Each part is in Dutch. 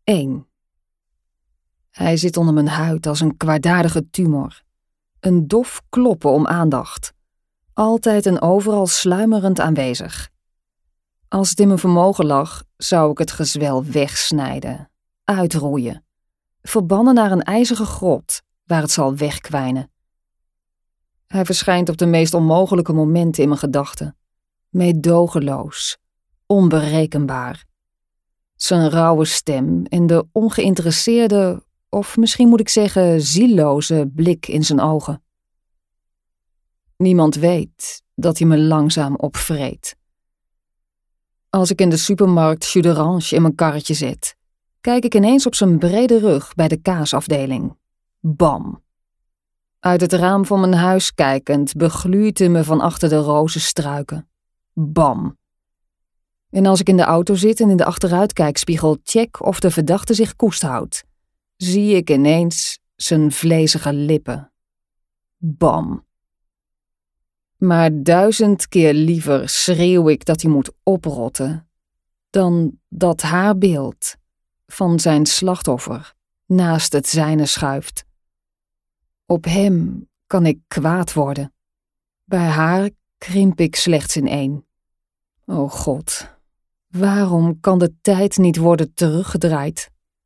1. Hij zit onder mijn huid als een kwaadaardige tumor. Een dof kloppen om aandacht. Altijd en overal sluimerend aanwezig. Als het in mijn vermogen lag, zou ik het gezwel wegsnijden, uitroeien, verbannen naar een ijzige grot waar het zal wegkwijnen. Hij verschijnt op de meest onmogelijke momenten in mijn gedachten. Meedogenloos, onberekenbaar. Zijn rauwe stem en de ongeïnteresseerde, of misschien moet ik zeggen zielloze blik in zijn ogen. Niemand weet dat hij me langzaam opvreet. Als ik in de supermarkt jus d'orange in mijn karretje zit, kijk ik ineens op zijn brede rug bij de kaasafdeling. Bam! Uit het raam van mijn huis kijkend begluurt hij me van achter de rozenstruiken. Bam! En als ik in de auto zit en in de achteruitkijkspiegel check of de verdachte zich koest houdt, zie ik ineens zijn vlezige lippen. Bam! Maar 1000 keer liever schreeuw ik dat hij moet oprotten dan dat haar beeld van zijn slachtoffer naast het zijne schuift. Op hem kan ik kwaad worden. Bij haar krimp ik slechts in 1. O God, waarom kan de tijd niet worden teruggedraaid?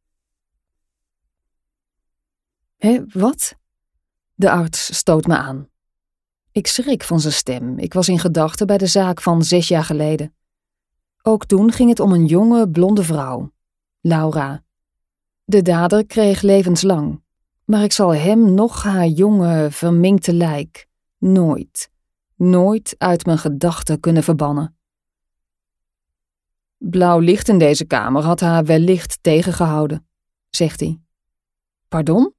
Wat? De arts stoot me aan. Ik schrik van zijn stem. Ik was in gedachten bij de zaak van 6 jaar geleden. Ook toen ging het om een jonge, blonde vrouw, Laura. De dader kreeg levenslang, maar ik zal hem noch haar jonge, verminkte lijk nooit uit mijn gedachten kunnen verbannen. Blauw licht in deze kamer had haar wellicht tegengehouden, zegt hij. Pardon?